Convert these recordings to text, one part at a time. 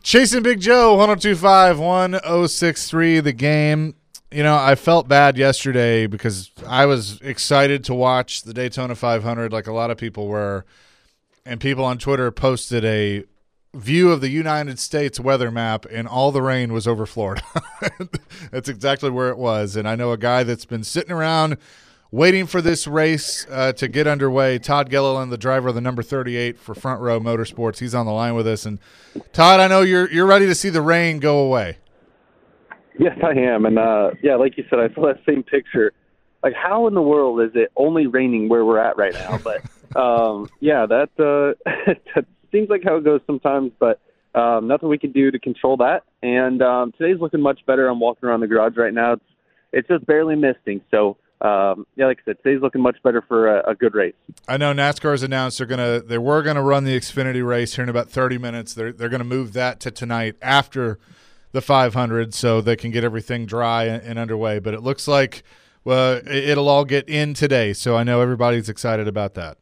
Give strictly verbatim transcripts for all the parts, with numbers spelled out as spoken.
Chasing Big Joe, one oh two point five, one oh six point three The Game. You know, I felt bad yesterday because I was excited to watch the Daytona five hundred like a lot of people were, and people on Twitter posted a view of the United States weather map, and all the rain was over Florida. That's exactly where it was, and I know a guy that's been sitting around waiting for this race uh, to get underway. Todd Gilliland, the driver of the number thirty-eight for Front Row Motorsports, he's on the line with us. And Todd, I know you're you're ready to see the rain go away. Yes, I am. And, uh, yeah, like you said, I saw that same picture. Like, how in the world is it only raining where we're at right now? But, um, yeah, that, uh, that seems like how it goes sometimes, but um, nothing we can do to control that. And um, today's looking much better. I'm walking around the garage right now. It's, it's just barely misting, so Um, yeah, like I said, today's looking much better for a, a good race. I know NASCAR's announced they're gonna they were gonna run the Xfinity race here in about thirty minutes. They're they're gonna move that to tonight after the five hundred, so they can get everything dry and, and underway. But it looks like well, it'll all get in today. So I know everybody's excited about that.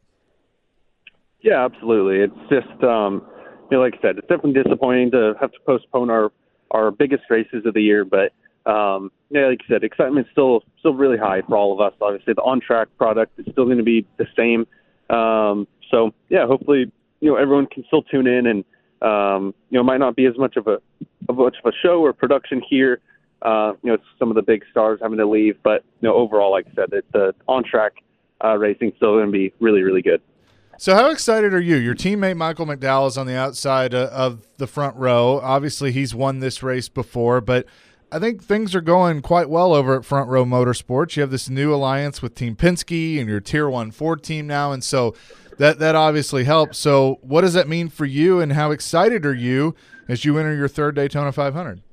Yeah, absolutely. It's just um, you know, like I said, it's definitely disappointing to have to postpone our our biggest races of the year, but. Um, yeah, like you said, excitement's still still really high for all of us. Obviously, the on-track product is still going to be the same. Um, so, yeah, hopefully, you know, everyone can still tune in, and um, you know, it might not be as much of a of much of a show or production here. Uh, you know, it's some of the big stars having to leave, but you know, overall, like I said, it, the on-track uh, racing is still going to be really, really good. So how excited are you? Your teammate Michael McDowell is on the outside uh, of the front row. Obviously, he's won this race before, but I think things are going quite well over at Front Row Motorsports. You have this new alliance with Team Penske and your Tier one Ford team now, and so that that obviously helps. So what does that mean for you, and how excited are you as you enter your third Daytona five hundred?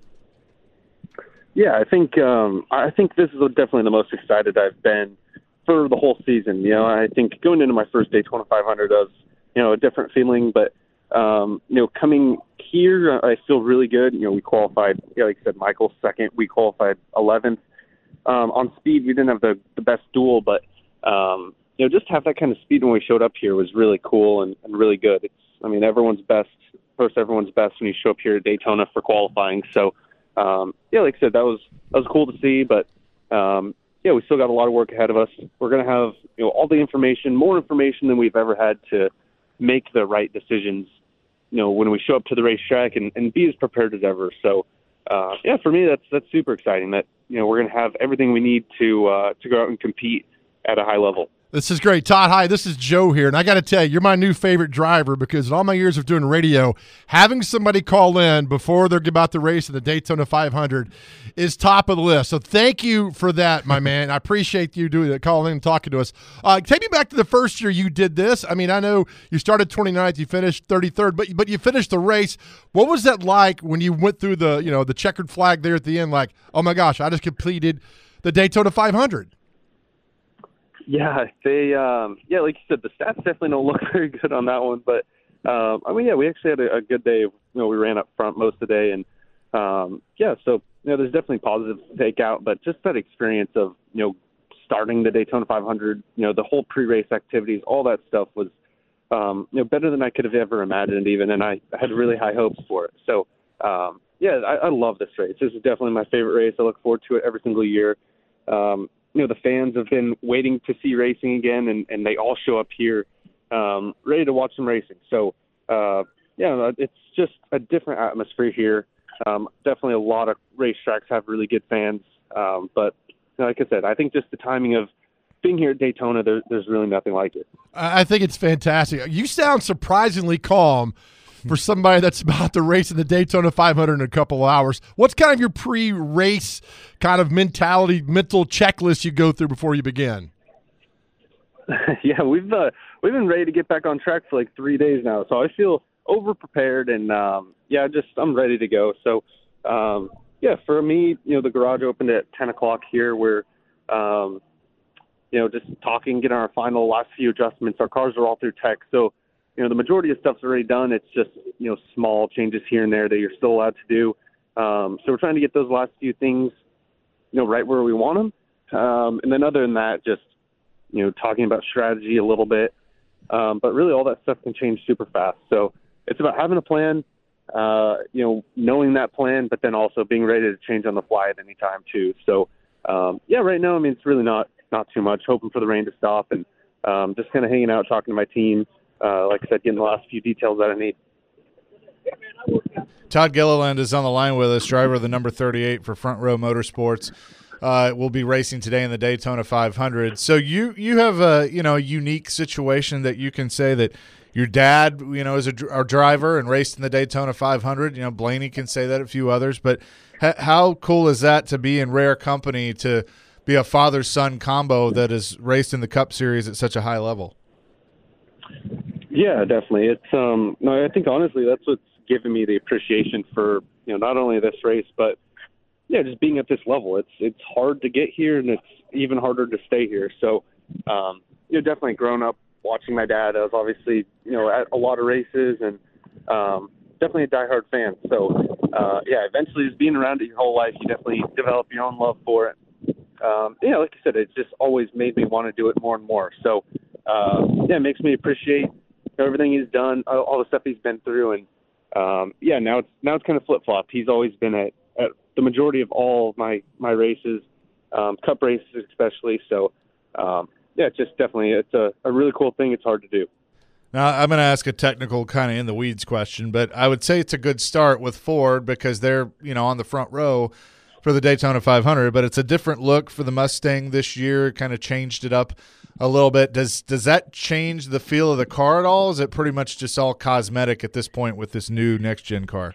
Yeah, I think um, I think this is definitely the most excited I've been for the whole season. You know, I think going into my first Daytona five hundred was, you know, a different feeling, but um, you know, coming here, I feel really good. You know, we qualified, yeah, like I said, Michael's second. We qualified eleventh. Um, on speed, we didn't have the, the best duel, but, um, you know, just to have that kind of speed when we showed up here was really cool and, and really good. It's, I mean, everyone's best, first everyone's best when you show up here at Daytona for qualifying. So, um, yeah, like I said, that was that was cool to see, but, um, yeah, we still got a lot of work ahead of us. We're going to have, you know, all the information, more information than we've ever had to make the right decisions, you know, when we show up to the racetrack, and, and be as prepared as ever. So, uh, yeah, for me, that's that's super exciting that, you know, we're going to have everything we need to uh, to go out and compete at a high level. This is great. Todd, hi, this is Joe here. And I got to tell you, you're my new favorite driver because in all my years of doing radio, having somebody call in before they're about to race in the Daytona five hundred is top of the list. So thank you for that, my man. I appreciate you doing that, calling in and talking to us. Uh, take me back to the first year you did this. I mean, I know you started twenty-ninth, you finished thirty-third, but but you finished the race. What was that like when you went through the, you know, the checkered flag there at the end, like, oh my gosh, I just completed the Daytona five hundred? Yeah, they, um, yeah, like you said, the stats definitely don't look very good on that one. But, um, I mean, yeah, we actually had a, a good day. You know, we ran up front most of the day. And, um, yeah, so, you know, there's definitely positives to take out. But just that experience of, you know, starting the Daytona five hundred, you know, the whole pre-race activities, all that stuff was, um, you know, better than I could have ever imagined even. And I, I had really high hopes for it. So, um, yeah, I, I love this race. This is definitely my favorite race. I look forward to it every single year. Um, You know, the fans have been waiting to see racing again, and, and they all show up here um, ready to watch some racing. So, uh, yeah, it's just a different atmosphere here. Um, definitely a lot of racetracks have really good fans. Um, but, you know, like I said, I think just the timing of being here at Daytona, there, there's really nothing like it. I think it's fantastic. You sound surprisingly calm for somebody that's about to race in the Daytona five hundred in a couple of hours. What's kind of your pre-race kind of mentality, mental checklist you go through before you begin? yeah, we've uh, we've been ready to get back on track for like three days now, so I feel over prepared and um, yeah, just I'm ready to go. So um, yeah, for me, you know, the garage opened at ten o'clock here. We're um, you know, just talking, getting our final last few adjustments. Our cars are all through tech, so. You know, the majority of stuff's already done. It's just, you know, small changes here and there that you're still allowed to do. Um, so we're trying to get those last few things, you know, right where we want them. Um, and then other than that, just, you know, talking about strategy a little bit. Um, but really all that stuff can change super fast. So it's about having a plan, uh, you know, knowing that plan, but then also being ready to change on the fly at any time too. So, um, yeah, right now, I mean, it's really not not too much. Hoping for the rain to stop and um, just kind of hanging out, talking to my team. Uh, like I said, getting the last few details that I need. Todd Gilliland is on the line with us, driver of the number thirty-eight for Front Row Motorsports. Uh, will be racing today in the Daytona five hundred. So you you have a you know a unique situation that you can say that your dad you know is a, a driver and raced in the Daytona five hundred. You know Blaney can say that, a few others. But ha- how cool is that to be in rare company, to be a father son combo that is raced in the Cup Series at such a high level? Yeah, definitely. It's um no, I think honestly that's what's given me the appreciation for you know not only this race but yeah just being at this level. It's it's hard to get here and it's even harder to stay here. So um you know definitely grown up watching my dad. I was obviously you know at a lot of races and um definitely a diehard fan. So uh yeah, eventually just being around it your whole life, you definitely develop your own love for it. Um yeah, like I said, it's just always made me want to do it more and more. So uh yeah, it makes me appreciate everything he's done, all the stuff he's been through, and um, yeah, now it's now it's kind of flip flopped. He's always been at, at the majority of all of my my races, um, Cup races especially. So um, yeah, it's just definitely it's a, a really cool thing. It's hard to do. Now I'm going to ask a technical kind of in the weeds question, but I would say it's a good start with Ford because they're you know on the front row for the Daytona five hundred. But it's a different look for the Mustang this year. Kind of changed it up a little bit. Does does that change the feel of the car at all? Is it pretty much just all cosmetic at this point with this new next gen car?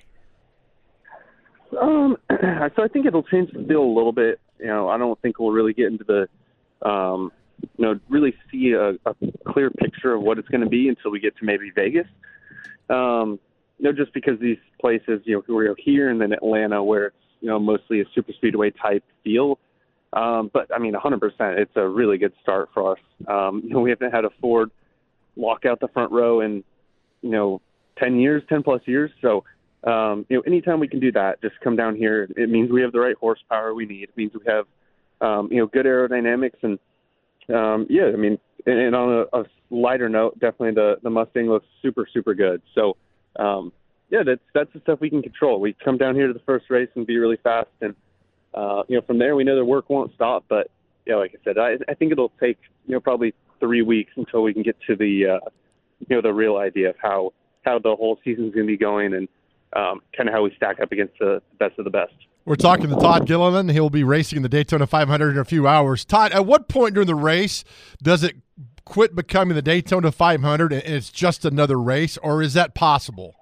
Um, so I think it'll change the feel a little bit. You know, I don't think we'll really get into the, um, you know, really see a, a clear picture of what it's going to be until we get to maybe Vegas. Um, you know, just because these places, you know, we're here and then Atlanta, where it's you know mostly a super speedway type feel. Um, but, I mean, one hundred percent, it's a really good start for us. Um, you know, we haven't had a Ford lock out the front row in, you know, ten years, ten plus years. So, um, you know, anytime we can do that, just come down here. It means we have the right horsepower we need. It means we have, um, you know, good aerodynamics. And, um, yeah, I mean, and, and on a, a lighter note, definitely the, the Mustang looks super, super good. So, um, yeah, that's, that's the stuff we can control. We come down here to the first race and be really fast and, Uh, you know, from there, we know the work won't stop. But, yeah, like I said, I, I think it'll take, you know, probably three weeks until we can get to the, uh, you know, the real idea of how, how the whole season's going to be going and um, kind of how we stack up against the best of the best. We're talking to Todd Gilliland. He'll be racing in the Daytona five hundred in a few hours. Todd, at what point during the race does it quit becoming the Daytona five hundred and it's just another race, or is that possible?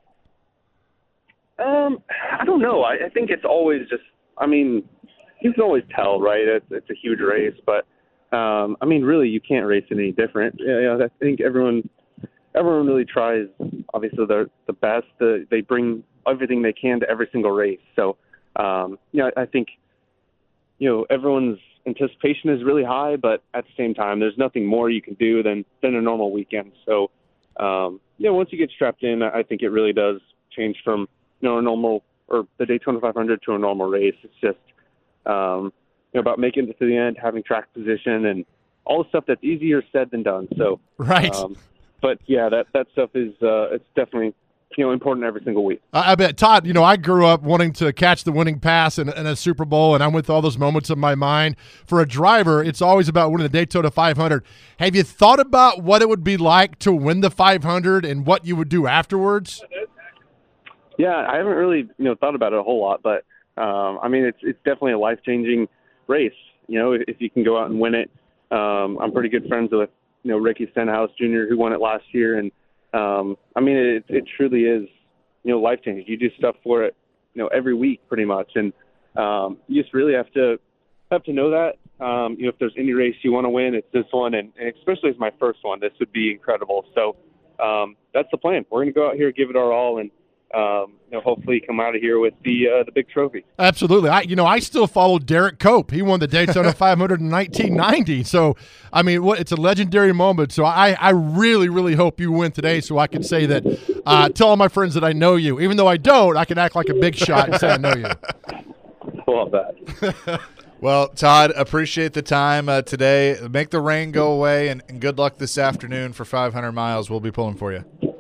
Um, I don't know. I, I think it's always just, I mean, you can always tell, right? It's, it's a huge race, but um, I mean, really, you can't race it any different. Yeah, you know, I think everyone, everyone really tries. Obviously, they're the best. The, they bring everything they can to every single race. So, um, you know, I think, you know, everyone's anticipation is really high, but at the same time, there's nothing more you can do than than a normal weekend. So, um, you know, once you get strapped in, I think it really does change from you know a normal or the Daytona five hundred to a normal race. It's just Um, you know, about making it to the end, having track position, and all the stuff that's easier said than done. So, right. Um, but yeah, that that stuff is uh, it's definitely you know important every single week. I, I bet, Todd. You know, I grew up wanting to catch the winning pass in, in a Super Bowl, and I'm with all those moments in my mind. For a driver, it's always about winning the Daytona five hundred. Have you thought about what it would be like to win the five hundred and what you would do afterwards? Yeah, I haven't really you know thought about it a whole lot, but. Um, I mean, it's it's definitely a life-changing race. You know, if, if you can go out and win it. Um, I'm pretty good friends with, you know, Ricky Stenhouse Junior, who won it last year. And, um, I mean, it, it truly is, you know, life-changing. You do stuff for it, you know, every week pretty much. And um, you just really have to have to know that. Um, you know, if there's any race you want to win, it's this one. And, and especially as my first one, this would be incredible. So um, that's the plan. We're going to go out here, give it our all, and Um, you know, hopefully come out of here with the uh, the big trophy. Absolutely. I, you know, I still follow Derek Cope. He won the Daytona five hundred in nineteen ninety. So, I mean, what, it's a legendary moment. So I, I really, really hope you win today so I can say that, uh, tell all my friends that I know you. Even though I don't, I can act like a big shot and say I know you. Love that. Well, Todd, appreciate the time uh, today. Make the rain go away, and, and good luck this afternoon for five hundred miles. We'll be pulling for you.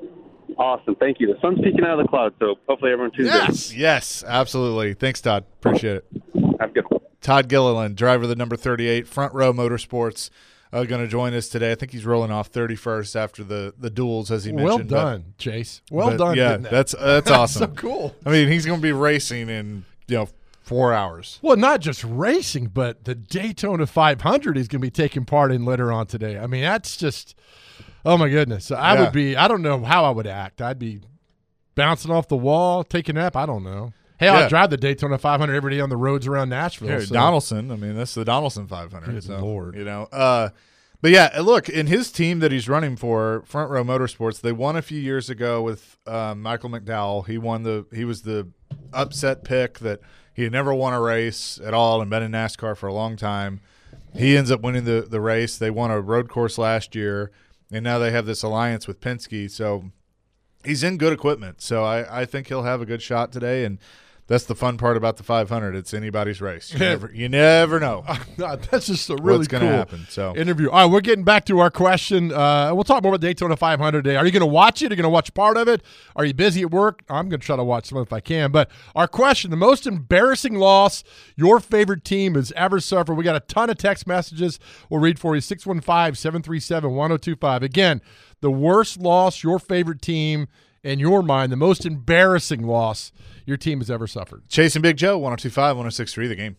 Awesome. Thank you. The sun's peeking out of the clouds, so hopefully everyone tunes Yes. Yes, absolutely. Thanks, Todd. Appreciate it. in. Have a good one. Todd Gilliland, driver of the number thirty-eight, Front Row Motorsports, uh, going to join us today. I think he's rolling off thirty-first after the, the duels, as he Well mentioned. done, Chase. But, Well but, done. Yeah, getting that. that's that's awesome. so cool. I mean, he's going to be racing in you know four hours. Well, not just racing, but the Daytona five hundred he's going to be taking part in later on today. I mean, that's just, oh my goodness. I Yeah. would be, I don't know how I would act. I'd be bouncing off the wall, taking a nap. I don't know. Hey, Yeah. I'll drive the Daytona five hundred every day on the roads around Nashville. Here, so- Donaldson. I mean, that's the Donaldson five hundred. Good so, Lord. You know, uh, but yeah, look, in his team that he's running for, Front Row Motorsports, they won a few years ago with um, Michael McDowell. He won the. He was the upset pick that he had never won a race at all and been in NASCAR for a long time. He ends up winning the the race. They won a road course last year, and now they have this alliance with Penske. So he's in good equipment. So I, I think he'll have a good shot today, and that's the fun part about the five hundred. It's anybody's race. You never, you never know That's just a really what's cool going to happen. So interview. All right, we're getting back to our question. Uh, we'll talk more about Daytona five hundred today. Are you going to watch it? Are you going to watch part of it? Are you busy at work? I'm going to try to watch some of it if I can. But our question, the most embarrassing loss your favorite team has ever suffered. We got a ton of text messages we'll read for you, six one five, seven three seven, one oh two five. Again, the worst loss your favorite team, in your mind, the most embarrassing loss your team has ever suffered. Chasing Big Joe, one oh two five, one oh six three, the game.